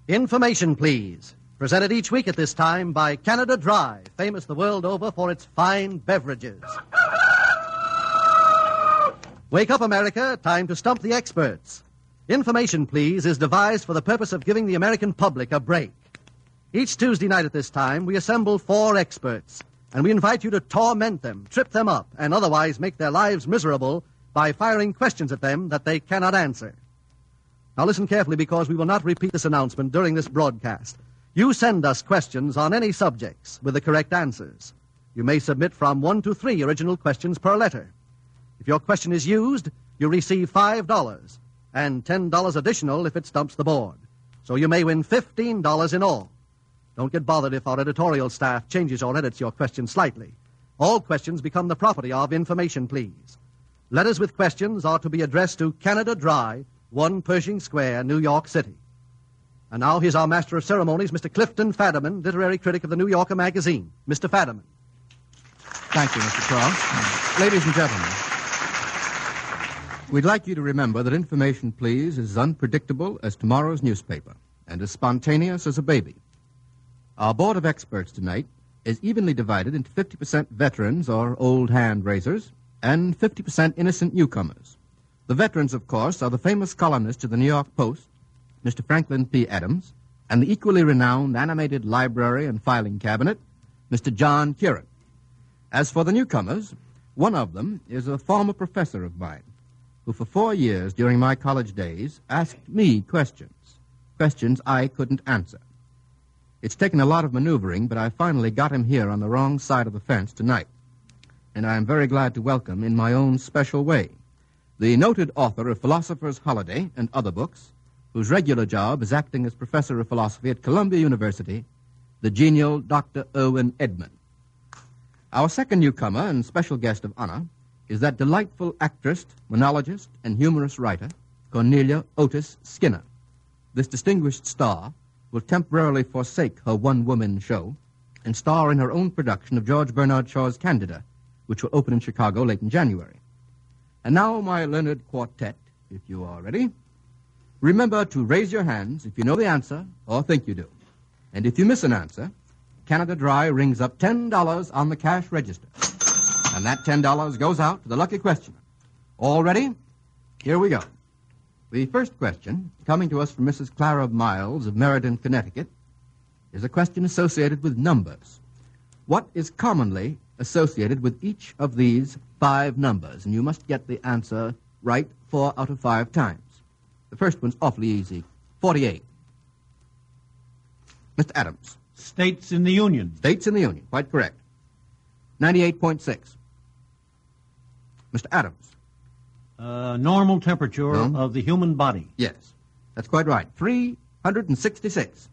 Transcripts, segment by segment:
Information, please. Presented each week at this time by Canada Dry, famous the world over for its fine beverages. Wake up, America. Time to stump the experts. Information, please, is devised for the purpose of giving the American public a break. Each Tuesday night at this time, we assemble 4 experts, and we invite you to torment them, trip them up, and otherwise make their lives miserable by firing questions at them that they cannot answer. Now listen carefully, because we will not repeat this announcement during this broadcast. You send us questions on any subjects with the correct answers. You may submit from 1 to 3 original questions per letter. If your question is used, you receive $5 and $10 additional if it stumps the board. So you may win $15 in all. Don't get bothered if our editorial staff changes or edits your question slightly. All questions become the property of Information, please. Letters with questions are to be addressed to Canada Dry, 1 Pershing Square, New York City. And now here's our Master of Ceremonies, Mr. Clifton Fadiman, literary critic of the New Yorker magazine. Mr. Fadiman. Thank you, Mr. Cross. Ladies and gentlemen, we'd like you to remember that Information, please, is as unpredictable as tomorrow's newspaper and as spontaneous as a baby. Our board of experts tonight is evenly divided into 50% veterans or old hand raisers and 50% innocent newcomers. The veterans, of course, are the famous columnist of the New York Post, Mr. Franklin P. Adams, and the equally renowned animated library and filing cabinet, Mr. John Curran. As for the newcomers, one of them is a former professor of mine, who for 4 years during my college days asked me questions I couldn't answer. It's taken a lot of maneuvering, but I finally got him here on the wrong side of the fence tonight. And I am very glad to welcome, in my own special way, the noted author of Philosopher's Holiday and other books, whose regular job is acting as professor of philosophy at Columbia University, the genial Dr. Irwin Edman. Our second newcomer and special guest of honor is that delightful actress, monologist, and humorous writer, Cornelia Otis Skinner. This distinguished star will temporarily forsake her one-woman show and star in her own production of George Bernard Shaw's Candida, which will open in Chicago late in January. And now, my learned quartet, if you are ready. Remember to raise your hands if you know the answer or think you do. And if you miss an answer, Canada Dry rings up $10 on the cash register. And that $10 goes out to the lucky questioner. All ready? Here we go. The first question, coming to us from Mrs. Clara Miles of Meriden, Connecticut, is a question associated with numbers. What is commonly associated with each of these 5 numbers? And you must get the answer right 4 out of 5 times. The first one's awfully easy. 48. Mr. Adams. States in the Union. States in the Union. Quite correct. 98.6. Mr. Adams. Normal temperature of the human body. Yes. That's quite right. 366.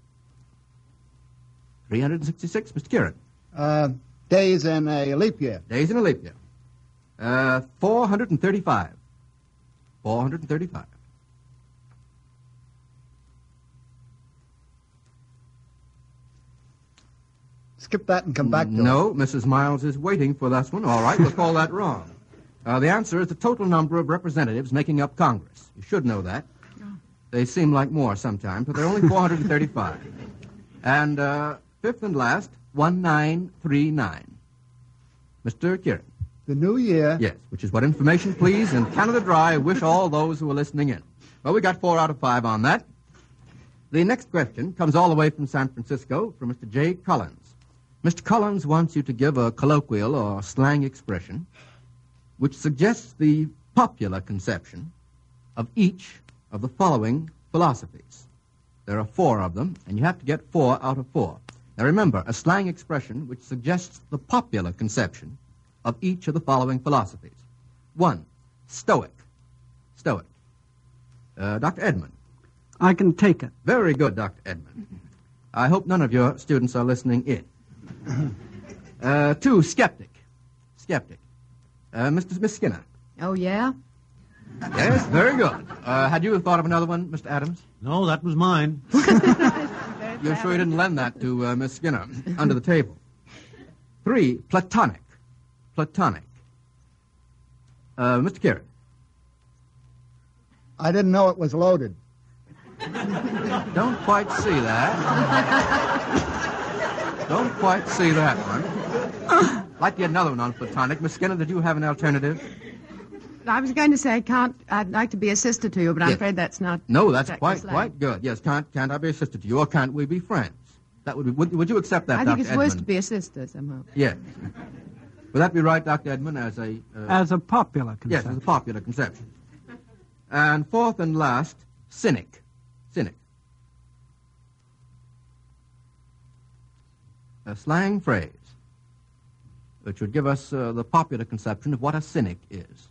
366. Mr. Curran. Days in a leap year. Days in a leap year. 435. 435. Skip that and come back to No, Mrs. Miles is waiting for this one. All right, we'll call that wrong. The answer is the total number of representatives making up Congress. You should know that. They seem like more sometimes, but they're only 435. And fifth and last, 1939. Mr. Curran. The new year. Yes, which is what Information, please, and Canada Dry wish all those who are listening in. Well, we got 4 out of 5 on that. The next question comes all the way from San Francisco from Mr. J. Collins. Mr. Collins wants you to give a colloquial or slang expression which suggests the popular conception of each of the following philosophies. There are 4 of them, and you have to get 4 out of 4. Now remember, a slang expression which suggests the popular conception of each of the following philosophies. 1, stoic. Stoic. Dr. Edman. I can take it. Very good, Dr. Edman. I hope none of your students are listening in. 2, skeptic. Skeptic. Miss Skinner. Oh, yeah? Yes, very good. Had you thought of another one, Mr. Adams? No, that was mine. You're sure you didn't lend that to Miss Skinner under the table? 3, platonic. Platonic. Mr. Curran. I didn't know it was loaded. Don't quite see that. Don't quite see that one. I'd like to get another one on Platonic. Miss Skinner, did you have an alternative? I was going to say I'd like to be a sister to you, but I'm Yes. afraid that's not. No, that's exactly quite good. Yes, can't I be a sister to you, or can't we be friends? That would be. Would you accept that, I Dr. think it's Edmund? worse to be a sister somehow. Yes. Would that be right, Dr. Edmund, as a... As a popular yes, conception. as a popular conception. And fourth and last, cynic. Cynic. A slang phrase which would give us the popular conception of what a cynic is.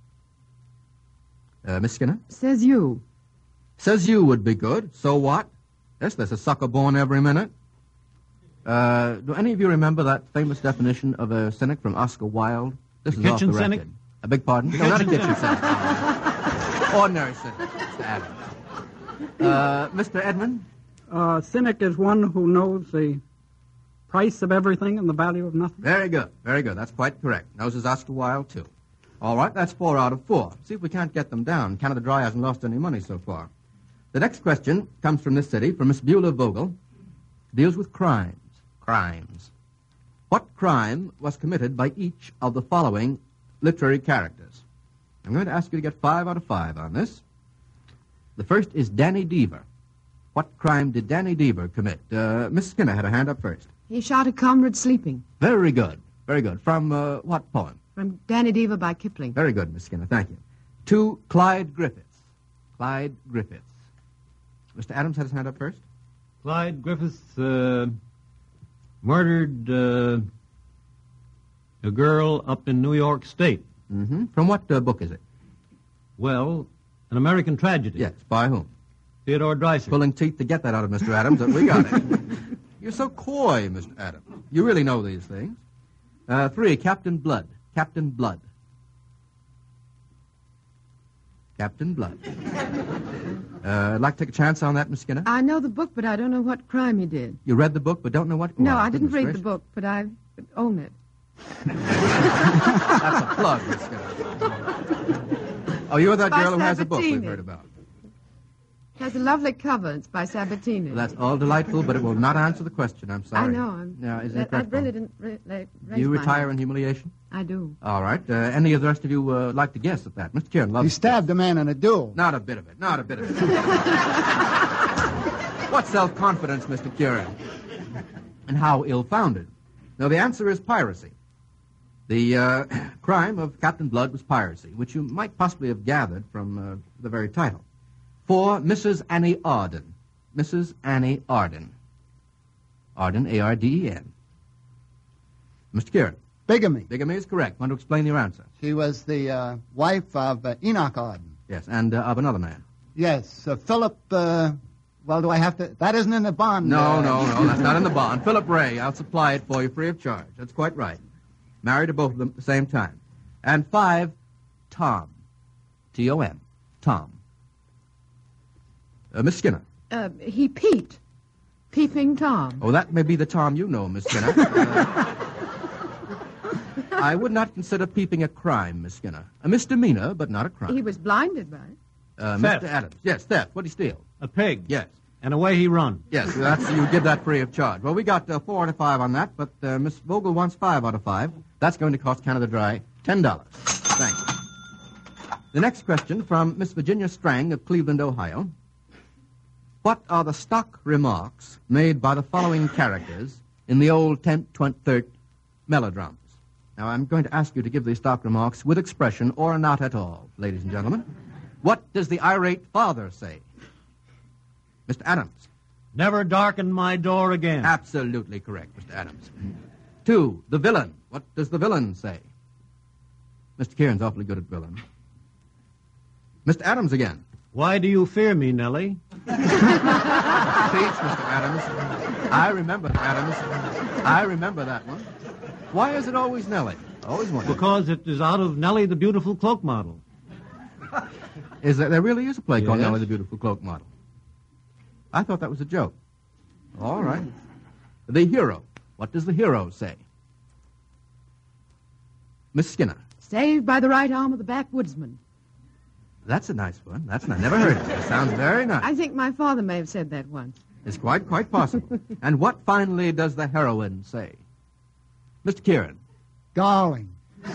Miss Skinner? Says you. Says you would be good. So what? Yes, there's a sucker born every minute. Do any of you remember that famous definition of a cynic from Oscar Wilde? This is off the kitchen record. cynic? A big pardon? No, not a kitchen cynic. Ordinary cynic, Mr. Adams. Mr. Edmund? Cynic is one who knows the price of everything and the value of nothing. Very good, very good. That's quite correct. Knows his Oscar Wilde, too. All right, that's 4 out of 4. See if we can't get them down. Canada Dry hasn't lost any money so far. The next question comes from this city, from Miss Beulah Vogel. Deals with crimes. Crimes. What crime was committed by each of the following literary characters? I'm going to ask you to get 5 out of 5 on this. The first is Danny Deever. What crime did Danny Deever commit? Miss Skinner had her hand up first. He shot a comrade sleeping. Very good. Very good. From what poem? From Danny Deever by Kipling. Very good, Miss Skinner. Thank you. 2, Clyde Griffiths. Clyde Griffiths. Mr. Adams had his hand up first. Clyde Griffiths murdered a girl up in New York State. Mm-hmm. From what book is it? Well, An American Tragedy. Yes. By whom? Theodore Dreiser. Pulling teeth to get that out of Mr. Adams, but we got it. You're so coy, Mr. Adams. You really know these things. 3, Captain Blood. Captain Blood. Captain Blood. I'd like to take a chance on that, Miss Skinner. I know the book, but I don't know what crime he did. You read the book, but don't know what... No, Oh, I didn't goodness read the gracious. book, but I own it. That's a plug, Miss Skinner. Oh, you're that By girl who has a book we've Sabatini. heard about. It has a lovely cover. It's by Sabatini. Well, that's all delightful, but it will not answer the question. I'm sorry. I know. No, isn't it I dreadful? really didn't raise Do you my retire hand. in humiliation? I do. All right. Any of the rest of you like to guess at that? Mr. Kieran loves He stabbed a man in a duel. Not a bit of it. Not a bit of it. What self-confidence, Mr. Kieran? And how ill-founded? No, the answer is piracy. The crime of Captain Blood was piracy, which you might possibly have gathered from the very title. 4, Mrs. Annie Arden. Mrs. Annie Arden. Arden, A-R-D-E-N. Mr. Kieran. Bigamy. Bigamy is correct. Want to explain your answer? She was the wife of Enoch Arden. Yes, and of another man. Yes, Philip, well, do I have to... That isn't in the bond. No, that's not in the bond. Philip Ray, I'll supply it for you free of charge. That's quite right. Married to both of them at the same time. And 5, Tom. T-O-M. Tom. Miss Skinner. He peeped. Peeping Tom. Oh, that may be the Tom you know, Miss Skinner. I would not consider peeping a crime, Miss Skinner. A misdemeanor, but not a crime. He was blinded by it. Theft. Mr. Adams. Yes, theft. What did he steal? A pig. Yes. And away he run. Yes, you give that free of charge. Well, we got 4 out of 5 on that, but Miss Vogel wants 5 out of 5. That's going to cost Canada Dry $10. Thank you. The next question from Miss Virginia Strang of Cleveland, Ohio. What are the stock remarks made by the following characters in the old 10th, 23rd melodramas? Now, I'm going to ask you to give these stock remarks with expression or not at all, ladies and gentlemen. What does the irate father say? Mr. Adams. Never darken my door again. Absolutely correct, Mr. Adams. 2, the villain. What does the villain say? Mr. Kieran's awfully good at villain. Mr. Adams again. Why do you fear me, Nellie? Speech, Mr. Adams. I remember that one. Why is it always Nellie? Always wondered. Because it is out of Nellie the Beautiful Cloak Model. There really is a play called Yes. Nellie the Beautiful Cloak Model. I thought that was a joke. All right. The hero. What does the hero say? Miss Skinner. Saved by the right arm of the backwoodsman. That's a nice one. That's not. Never heard it. It sounds very nice. I think my father may have said that once. It's quite possible. And what finally does the heroine say? Mr. Kieran. Darling.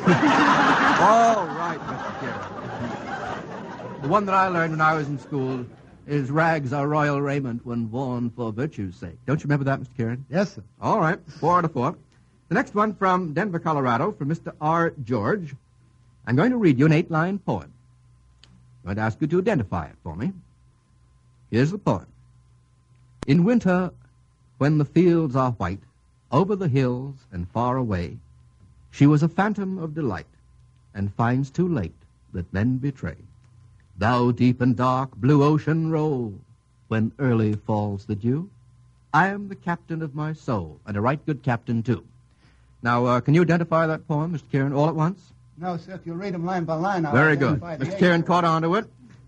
All right, Mr. Kieran. The one that I learned when I was in school is rags are royal raiment when worn for virtue's sake. Don't you remember that, Mr. Kieran? Yes, sir. All right, 4 out of 4. The next one from Denver, Colorado, from Mr. R. George. I'm going to read you an 8-line poem. I'm going to ask you to identify it for me. Here's the poem. In winter, when the fields are white, over the hills and far away, she was a phantom of delight, and finds too late that men betray. Thou deep and dark blue ocean roll, when early falls the dew. I am the captain of my soul, and a right good captain, too. Now, can you identify that poem, Mr. Kieran, all at once? No, sir, if you read them line by line, I'll Very good. identify the Mr. eight. Kieran caught on to it.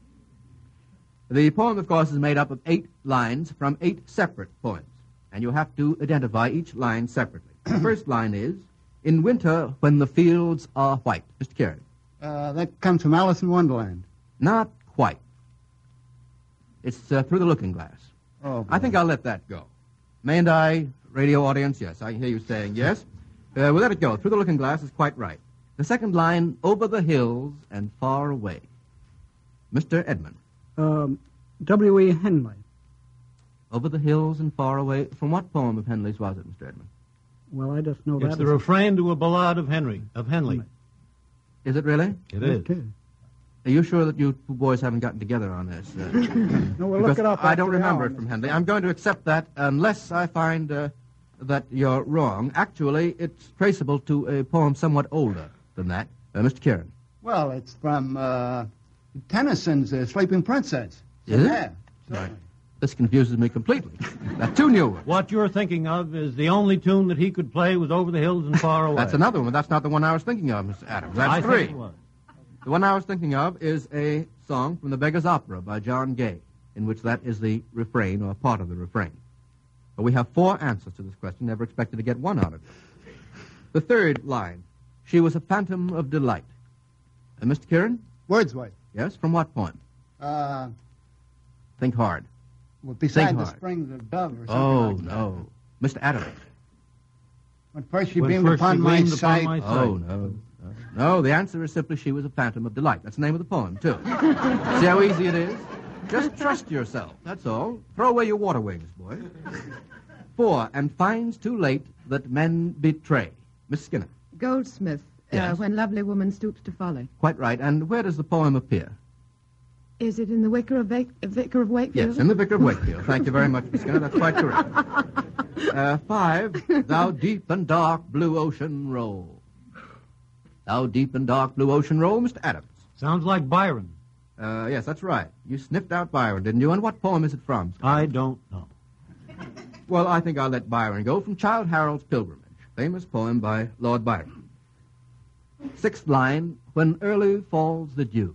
The poem, of course, is made up of 8 lines from 8 separate poems, and you have to identify each line separately. The first line is, in winter when the fields are white. Mr. Kieran. That comes from Alice in Wonderland. Not quite. It's Through the Looking Glass. Oh, boy. I think I'll let that go. Mayn't I, radio audience? Yes, I hear you saying yes. We'll let it go. Through the Looking Glass is quite right. The second line, over the hills and far away. Mr. Edmund. W.E. Henley. Over the hills and far away. From what poem of Henley's was it, Mr. Edmund? Well, I just know that. It's the refrain to a ballad of Henley. Is it really? It is. Okay. Are you sure that you two boys haven't gotten together on this? No, we'll look Because it up. I after don't the remember hour, it from Mr. Henley. I'm going to accept that unless I find that you're wrong. Actually, it's traceable to a poem somewhat older than that. Mr. Kieran. Well, it's from Tennyson's Sleeping Princess. Is it? Yeah. Right. This confuses me completely. That's 2 new ones. What you're thinking of is the only tune that he could play was Over the Hills and Far Away. That's another one. That's not the one I was thinking of, Mr. Adams. That's I 3. think it was. The one I was thinking of is a song from The Beggar's Opera by John Gay, in which that is the refrain or part of the refrain. But we have 4 answers to this question. Never expected to get 1 out of it. The third line, she was a phantom of delight. Mr. Kieran? Wordsworth. Yes, from what poem? Think hard. Well, beside Think the hard. springs of Dove or something Oh, like that. no. Mr. Adams. When first she When beamed first upon she my beamed upon sight. my sight. Oh, no. No, the answer is simply she was a phantom of delight. That's the name of the poem, too. See how easy it is? Just trust yourself, that's all. Throw away your water wings, boy. 4, and finds too late that men betray. Miss Skinner. Goldsmith, Yes. When Lovely Woman Stoops to Folly. Quite right. And where does the poem appear? Is it in the Vicar of Wakefield? Yes, in the Vicar of Wakefield. Thank you very much, Miss Skinner. That's quite correct. 5, thou deep and dark blue ocean roll. Thou deep and dark blue ocean roll, Mr. Adams. Sounds like Byron. Yes, that's right. You sniffed out Byron, didn't you? And what poem is it from? I don't know. Well, I think I'll let Byron go from Childe Harold's Pilgrimage, famous poem by Lord Byron. 6th line, when early falls the dew.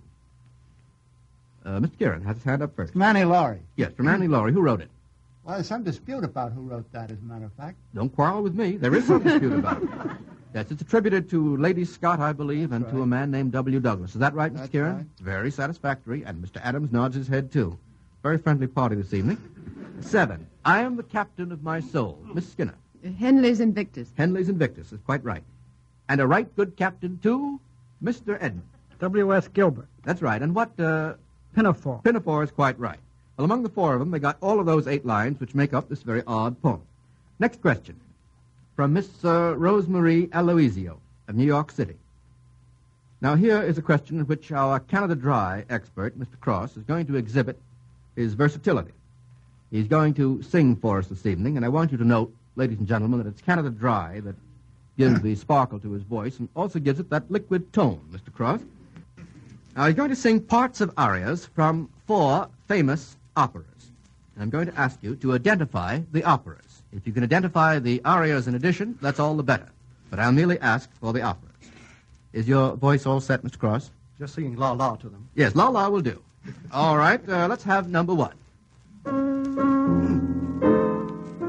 Mr. Kieran has his hand up first. From Annie Laurie. Yes, from Annie Laurie. Who wrote it? Well, there's some dispute about who wrote that, as a matter of fact. Don't quarrel with me. There is some dispute about it. Yes, it's attributed to Lady Scott, I believe, and to a man named W. Douglas. Is that right, Mr. That's Kieran? right. Very satisfactory, and Mr. Adams nods his head, too. Very friendly party this evening. 7, I am the captain of my soul. Miss Skinner. Henley's Invictus. Henley's Invictus is quite right. And a right good captain, too, Mr. Edmund. W.S. Gilbert. That's right. And what, Pinafore. Pinafore is quite right. Well, among the 4 of them, they got all of those 8 lines, which make up this very odd poem. Next question. From Miss Rosemarie Aloisio of New York City. Now, here is a question in which our Canada Dry expert, Mr. Cross, is going to exhibit his versatility. He's going to sing for us this evening, and I want you to note, ladies and gentlemen, that it's Canada Dry that gives the sparkle to his voice and also gives it that liquid tone, Mr. Cross. Now, he's going to sing parts of arias from 4 famous operas. And I'm going to ask you to identify the operas. If you can identify the arias in addition, that's all the better. But I'll merely ask for the operas. Is your voice all set, Mr. Cross? Just singing La La to them. Yes, La La will do. All right, let's have number 1.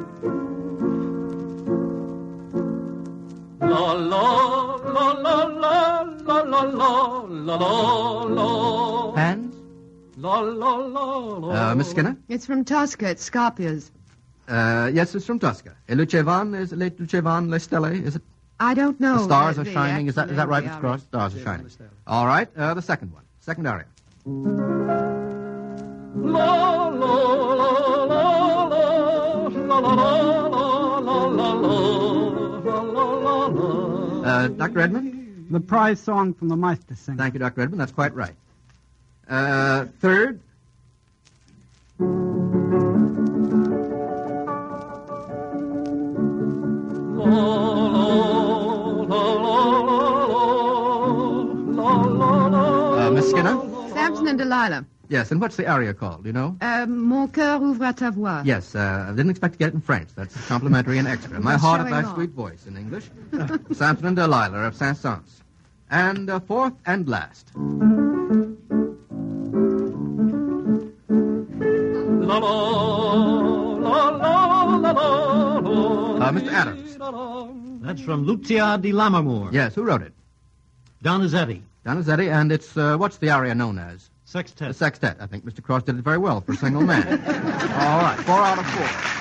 La la la la la la la la la la la. Hands? La la la la. Miss Skinner? It's from Tosca. It's Scarpia's. Yes, it's from Tosca. Is it Le Lucevan, Le Stelle? Is it? I don't know. The stars are the shining. Is that right, actual Mr. Cross? Stars are shining. All right. The second one. Second aria. La la la la la la la la la. Dr. Edmund? The prize song from the Meistersinger. Thank you, Dr. Edmund. That's quite right. Third. Miss Skinner? Samson and Delilah. Yes, and what's the aria called, do you know? Mon cœur ouvre à ta voix. Yes, I didn't expect to get it in French. That's complimentary and extra. My heart of thy showing sweet voice in English. Samson and Delilah of Saint-Saëns. And fourth and last. La la la la la la. Mr. Adams. That's from Lucia di Lammermoor. Yes, who wrote it? Donizetti. Donizetti, and it's, what's the aria known as? Sextet. The sextet. I think Mr. Cross did it very well for a single man. All right, 4 out of 4.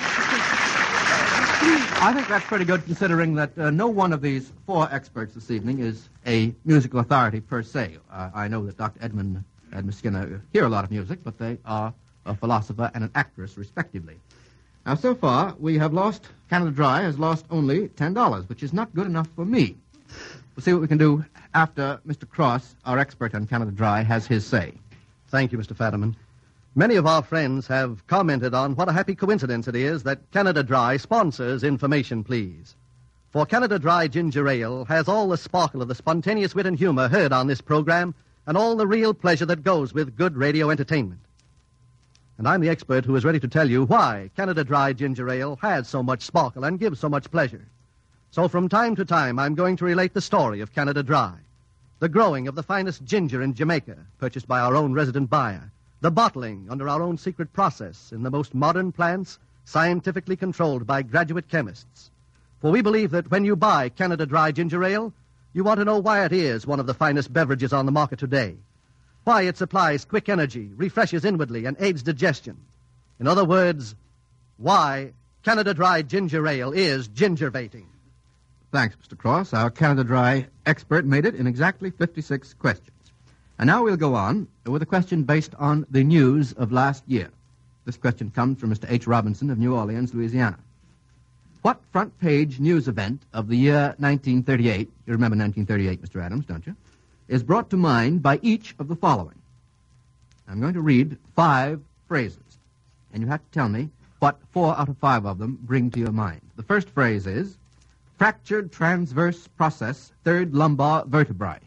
I think that's pretty good considering that no one of these 4 experts this evening is a musical authority per se. I know that Dr. Edmund and Miss Skinner hear a lot of music, but they are a philosopher and an actress, respectively. Now, so far, we have lost, Canada Dry has lost only $10, which is not good enough for me. We'll see what we can do after Mr. Cross, our expert on Canada Dry, has his say. Thank you, Mr. Fadiman. Many of our friends have commented on what a happy coincidence it is that Canada Dry sponsors Information Please. For Canada Dry Ginger Ale has all the sparkle of the spontaneous wit and humor heard on this program and all the real pleasure that goes with good radio entertainment. And I'm the expert who is ready to tell you why Canada Dry Ginger Ale has so much sparkle and gives so much pleasure. So from time to time, I'm going to relate the story of Canada Dry. The growing of the finest ginger in Jamaica, purchased by our own resident buyer. The bottling under our own secret process in the most modern plants, scientifically controlled by graduate chemists. For we believe that when you buy Canada Dry Ginger Ale, you want to know why it is one of the finest beverages on the market today. Why it supplies quick energy, refreshes inwardly, and aids digestion. In other words, why Canada Dry Ginger Ale is gingervating. Thanks, Mr. Cross. Our Canada Dry expert made it in exactly 56 questions. And now we'll go on with a question based on the news of last year. This question comes from Mr. H. Robinson of New Orleans, Louisiana. What front-page news event of the year 1938, you remember 1938, Mr. Adams, don't you, is brought to mind by each of the following? I'm going to read 5 phrases, and you have to tell me what 4 out of 5 of them bring to your mind. The first phrase is, fractured transverse process, third lumbar vertebrae.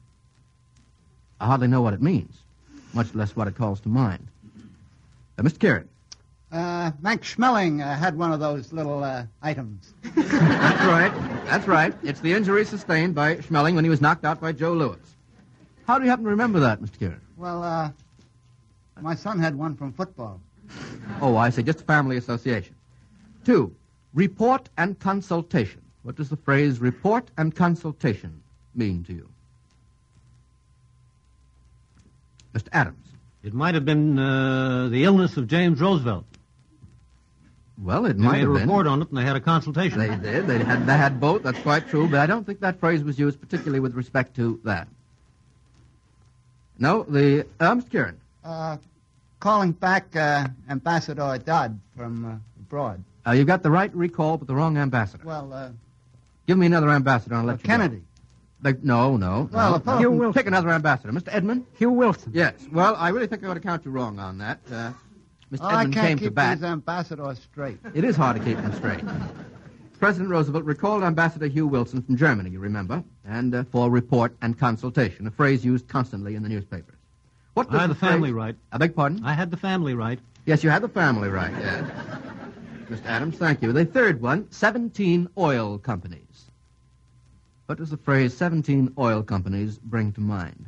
I hardly know what it means, much less what it calls to mind. Mr. Kieran. Max Schmeling had one of those little items. That's right. That's right. It's the injury sustained by Schmeling when he was knocked out by Joe Louis. How do you happen to remember that, Mr. Kieran? Well, my son had one from football. Oh, I see. Just a family association. 2, report and consultation. What does the phrase report and consultation mean to you? Mr. Adams. It might have been the illness of James Roosevelt. Well, it They might made a have been. report on it, and they had a consultation. They did. They had both. That's quite true. But I don't think that phrase was used particularly with respect to that. No, Mr. Kieran. Calling back Ambassador Dodd from abroad. You got the right recall, but the wrong ambassador. Well, Give me another ambassador and I'll let you Kennedy. go. No. Well, no. Hugh Wilson. Pick another ambassador. Mr. Edmund? Hugh Wilson. Yes. Well, I really think I ought to count you wrong on that. Mr. I Edmund can't came to keep bat. these ambassadors straight. It is hard to keep them straight. President Roosevelt recalled Ambassador Hugh Wilson from Germany, you remember, and for report and consultation, a phrase used constantly in the newspapers. What does I had the family right. I beg pardon? I had the family right. Yes, you had the family right, yes. Mr. Adams, thank you. The third one, 17 oil companies. What does the phrase 17 oil companies bring to mind?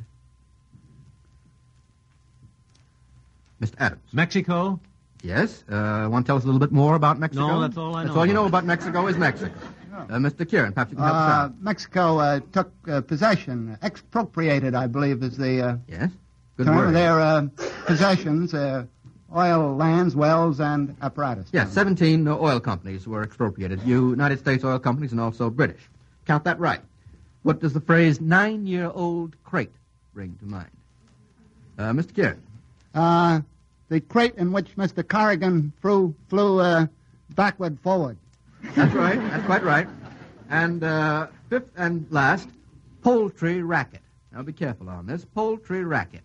Mr. Adams. Mexico? Yes. Want to tell us a little bit more about Mexico? No, that's all I know That's all you know about about Mexico is Mexico. Oh, Mr. Kieran, perhaps you can help us out. Mexico took possession, expropriated, I believe, is the Yes? Good term word. of their possessions, oil lands, wells, and apparatus. Yes, 17 oil companies were expropriated. United States oil companies and also British. Count that right. What does the phrase 9-year-old crate bring to mind? Mr. Kieran. The crate in which Mr. Corrigan flew backward forward. That's right. That's quite right. And fifth and last, poultry racket. Now be careful on this. Poultry racket.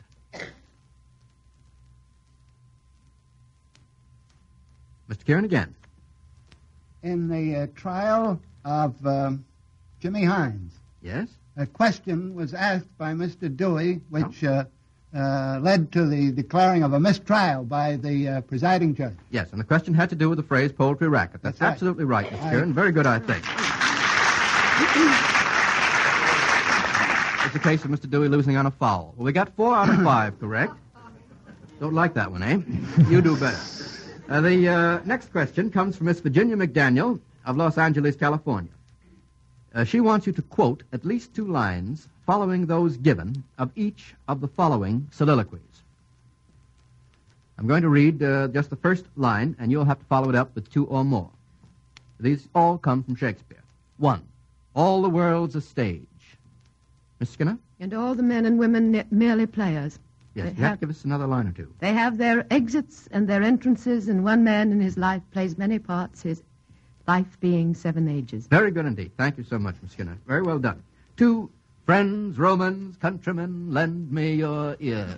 Mr. Kieran again. In the trial of Jimmy Hines, Yes? a question was asked by Mr. Dewey, which led to the declaring of a mistrial by the presiding judge. Yes, and the question had to do with the phrase poultry racket. That's That's right. absolutely right, Mr. Kieran. Very good, I think. It's a case of Mr. Dewey losing on a foul. Well, we got 4 out of 5 correct. Don't like that one, eh? You do better. The next question comes from Miss Virginia McDaniel of Los Angeles, California. She wants you to quote at least 2 lines following those given of each of the following soliloquies. I'm going to read just the first line, and you'll have to follow it up with 2 or more. These all come from Shakespeare. 1, all the world's a stage. Miss Skinner? And all the men and women merely players. Yes, They you have to give us another line or 2. They have their exits and their entrances, and one man in his life plays many parts, his life being 7 ages. Very good indeed. Thank you so much, Miss Skinner. Very well done. 2, friends, Romans, countrymen, lend me your ear.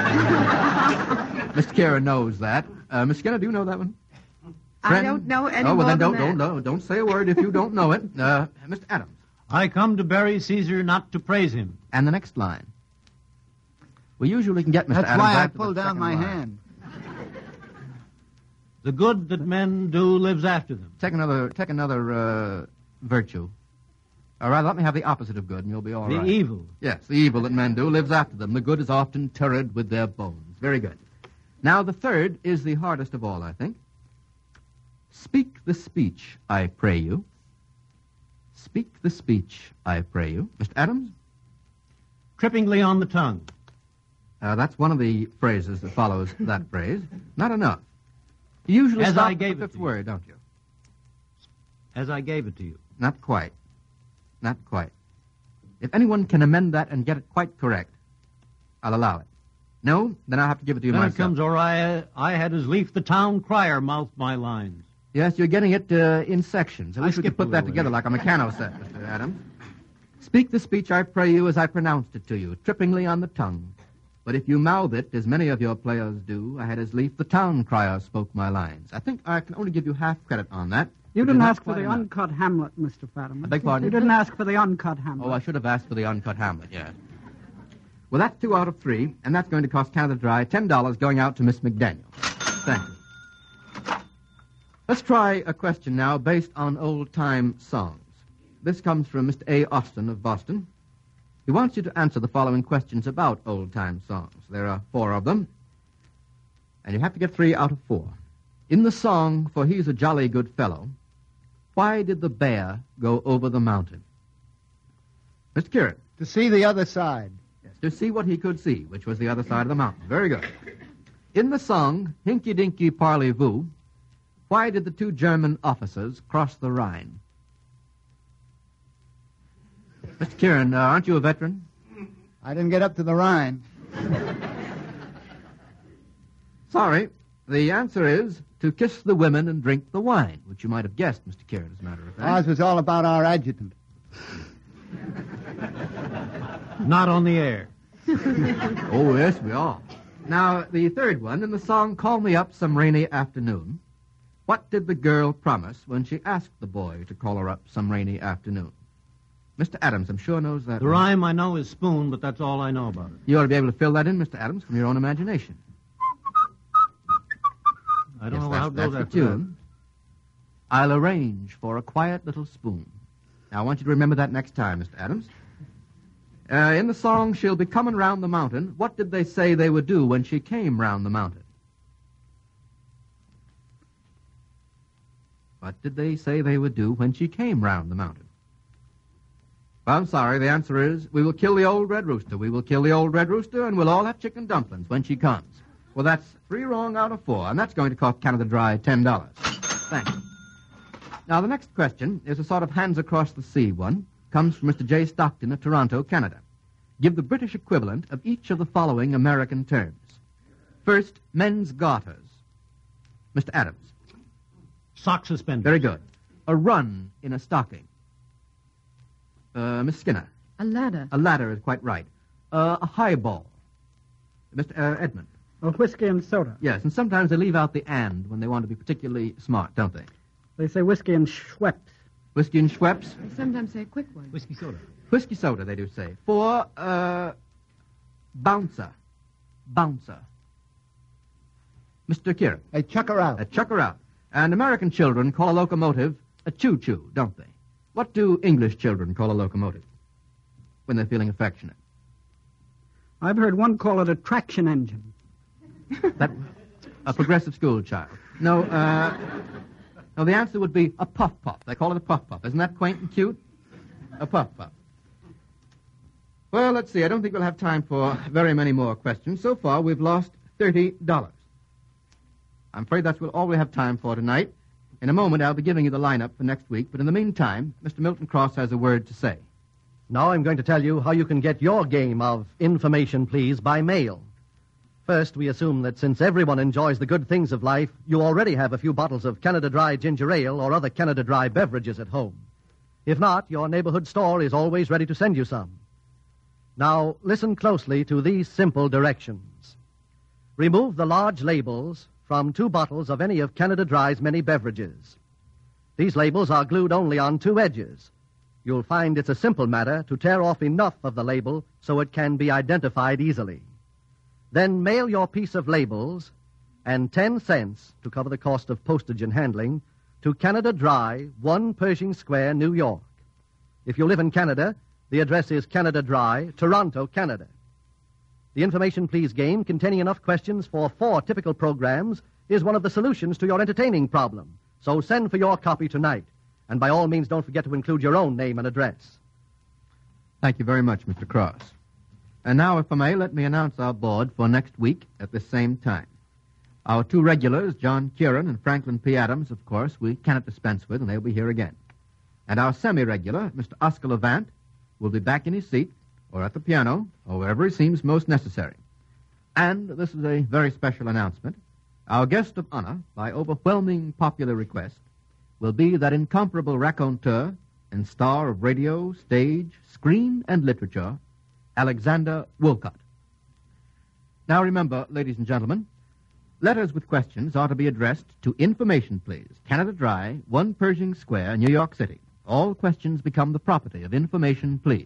Mr. Kieran knows that. Miss Skinner, do you know that one? I don't know any Oh, well, more then than that. don't say a word if you don't know it. Mr. Adams. I come to bury Caesar, not to praise him. And the next line. We usually can get Mr. That's Adams why I back to the pulled down second my line. hand. The good that men do lives after them. Take another virtue. Or rather, let me have the opposite of good, and you'll be all The right. evil. Yes, the evil that men do lives after them. The good is often turred with their bones. Very good. Now, the third is the hardest of all, I think. Speak the speech, I pray you. Speak the speech, I pray you. Mr. Adams? Trippingly on the tongue. That's one of the phrases that follows that phrase. Not enough. You usually As stop I at gave the it fifth to you. word, don't you? As I gave it to you. Not quite. Not quite. If anyone can amend that and get it quite correct, I'll allow it. No, then I'll have to give it to you Then myself. it comes, or I had as lief the town crier mouth my lines. Yes, you're getting it in sections. I wish we could skipped put a that little together there. like a Meccano set, Mr. Adams. Speak the speech, I pray you, as I pronounced it to you, trippingly on the tongue. But if you mouth it, as many of your players do, I had as lief the town crier spoke my lines. I think I can only give you half credit on that. You which is didn't not ask for quite the enough. uncut Hamlet, Mr. Fadiman. I beg pardon? You didn't ask for the uncut Hamlet. Oh, I should have asked for the uncut Hamlet, yes. Well, that's 2 out of 3, and that's going to cost Canada Dry $10 going out to Miss McDaniel. Thank you. Let's try a question now based on old-time songs. This comes from Mr. A. Austin of Boston. He wants you to answer the following questions about old-time songs. There are 4 of them, and you have to get 3 out of 4. In the song, For He's a Jolly Good Fellow, why did the bear go over the mountain? Mr. Kieran. To see the other side. Yes, to see what he could see, which was the other side of the mountain. Very good. In the song, Hinky Dinky Parley-Vous, why did the 2 German officers cross the Rhine? Mr. Kieran, aren't you a veteran? I didn't get up to the Rhine. Sorry. The answer is to kiss the women and drink the wine, which you might have guessed, Mr. Kieran, as a matter of fact. Ours was all about our adjutant. Not on the air. Oh, yes, we are. Now, the third one, in the song Call Me Up Some Rainy Afternoon, what did the girl promise when she asked the boy to call her up some rainy afternoon? Mr. Adams, I'm sure knows that The one. rhyme I know is spoon, but that's all I know about it. You ought to be able to fill that in, Mr. Adams, from your own imagination. I don't Yes, know how it that's goes the after that. tune. I'll arrange for a quiet little spoon. Now, I want you to remember that next time, Mr. Adams. In the song, She'll Be Coming Round the Mountain, what did they say they would do when she came round the mountain? What did they say they would do when she came round the mountain? Well, I'm sorry. The answer is, we will kill the old red rooster. We will kill the old red rooster, and we'll all have chicken dumplings when she comes. Well, that's 3 wrong out of 4, and that's going to cost Canada Dry $10. Thank you. Now, the next question is a sort of hands-across-the-sea one. Comes from Mr. J. Stockton of Toronto, Canada. Give the British equivalent of each of the following American terms. First, men's garters. Mr. Adams. Sock suspenders. Very good. A run in a stocking. Miss Skinner. A ladder. A ladder is quite right. A highball. Mr. Edmund. A whiskey and soda. Yes, and sometimes they leave out the and when they want to be particularly smart, don't they? They say whiskey and Schweppes. Whiskey and Schweppes. They sometimes say a quick one. Whiskey soda. Whiskey soda, they do say. For, bouncer. Bouncer. Mr. Kieran. A chucker out. A chucker out. And American children call a locomotive a choo-choo, don't they? What do English children call a locomotive when they're feeling affectionate? I've heard one call it a traction engine. That, a progressive school child. No, the answer would be a puff-puff. They call it a puff-puff. Isn't that quaint and cute? A puff-puff. Well, let's see. I don't think we'll have time for very many more questions. So far, we've lost $30. I'm afraid that's all we have time for tonight. In a moment, I'll be giving you the lineup for next week, but in the meantime, Mr. Milton Cross has a word to say. Now I'm going to tell you how you can get your game of Information Please by mail. First, we assume that since everyone enjoys the good things of life, you already have a few bottles of Canada Dry ginger ale or other Canada Dry beverages at home. If not, your neighborhood store is always ready to send you some. Now, listen closely to these simple directions. Remove the large labels from 2 bottles of any of Canada Dry's many beverages. These labels are glued only on 2 edges. You'll find it's a simple matter to tear off enough of the label so it can be identified easily. Then mail your piece of labels and 10 cents to cover the cost of postage and handling to Canada Dry, 1 Pershing Square, New York. If you live in Canada, the address is Canada Dry, Toronto, Canada. The Information Please game, containing enough questions for 4 typical programs, is one of the solutions to your entertaining problem. So send for your copy tonight. And by all means, don't forget to include your own name and address. Thank you very much, Mr. Cross. And now, if I may, let me announce our board for next week at the same time. Our 2 regulars, John Kieran and Franklin P. Adams, of course, we cannot dispense with, and they'll be here again. And our semi-regular, Mr. Oscar Levant, will be back in his seat, or at the piano, or wherever he seems most necessary. And this is a very special announcement. Our guest of honor, by overwhelming popular request, will be that incomparable raconteur and star of radio, stage, screen, and literature, Alexander Woolcott. Now remember, ladies and gentlemen, letters with questions are to be addressed to Information Please, Canada Dry, 1 Pershing Square, New York City. All questions become the property of Information Please.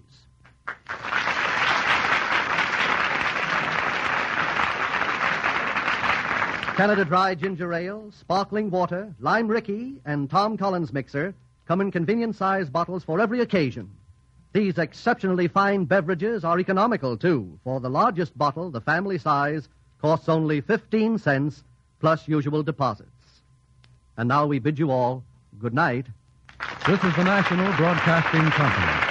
Canada Dry ginger ale, sparkling water, lime Ricky, and Tom Collins mixer come in convenient-sized bottles for every occasion. These exceptionally fine beverages are economical, too. For the largest bottle, the family size, costs only 15 cents plus usual deposits. And now we bid you all good night. This is the National Broadcasting Company.